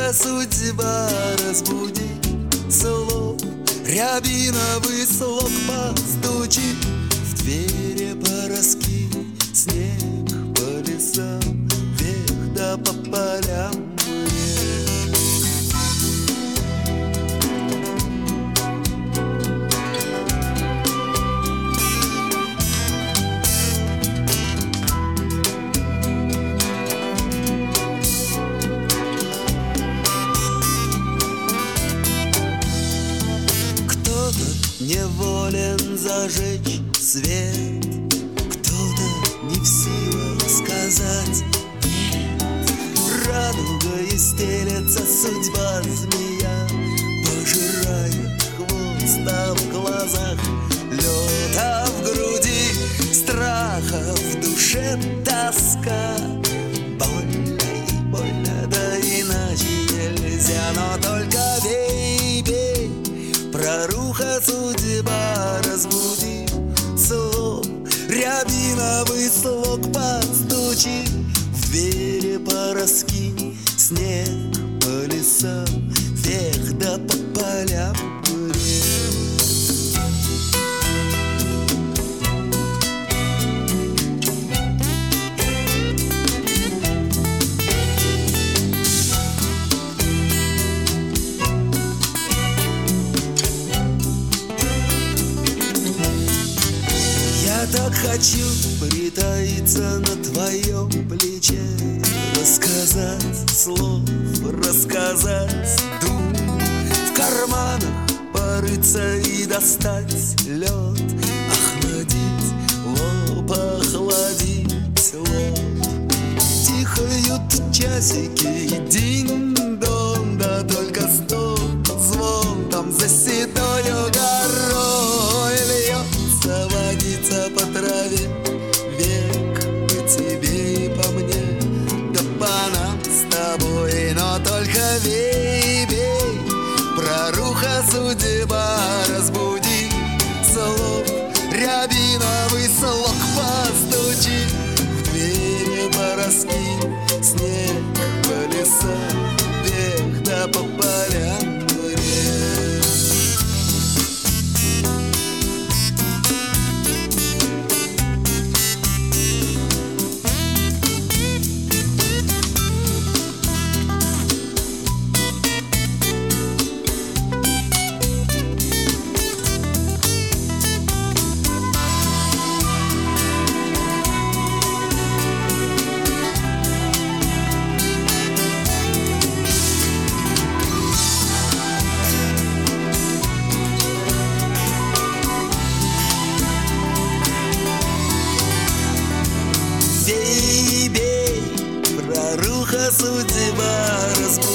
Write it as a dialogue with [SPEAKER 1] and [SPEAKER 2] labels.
[SPEAKER 1] Проруха судьба разбуди, слов рябиновый слог постучи, в двери пороски, снег по лесам, вверх да по полям мне. Неволен зажечь свет, кто-то не в силах сказать нет. Радугой стелется судьба змея, пожирает хвост, а в глазах лед, а в груди страха, в душе тоска. Больно и больно, да иначе нельзя, но только бей, бей. Проруха судьба разбуди, слов рябиновый слог постучи, в двери пораскинь, снег по лесам, вверх да по полям мне. Я так хочу притаиться на твоем плече, рассказать слов, рассказать дум, в карманах порыться и достать лед, охладить лоб, охладить лоб. Тихают часики, динь-дон, да только стук, звон там за седою горой льется водица по траве, век по тебе и по мне, да по нам с тобой, но только бей, бей. Проруха судьба разбуди, слов рябиновый слог постучи, в двери пороски, снег по лесам, вверх да по полям мне. Бей, бей, проруха судьба разбуди.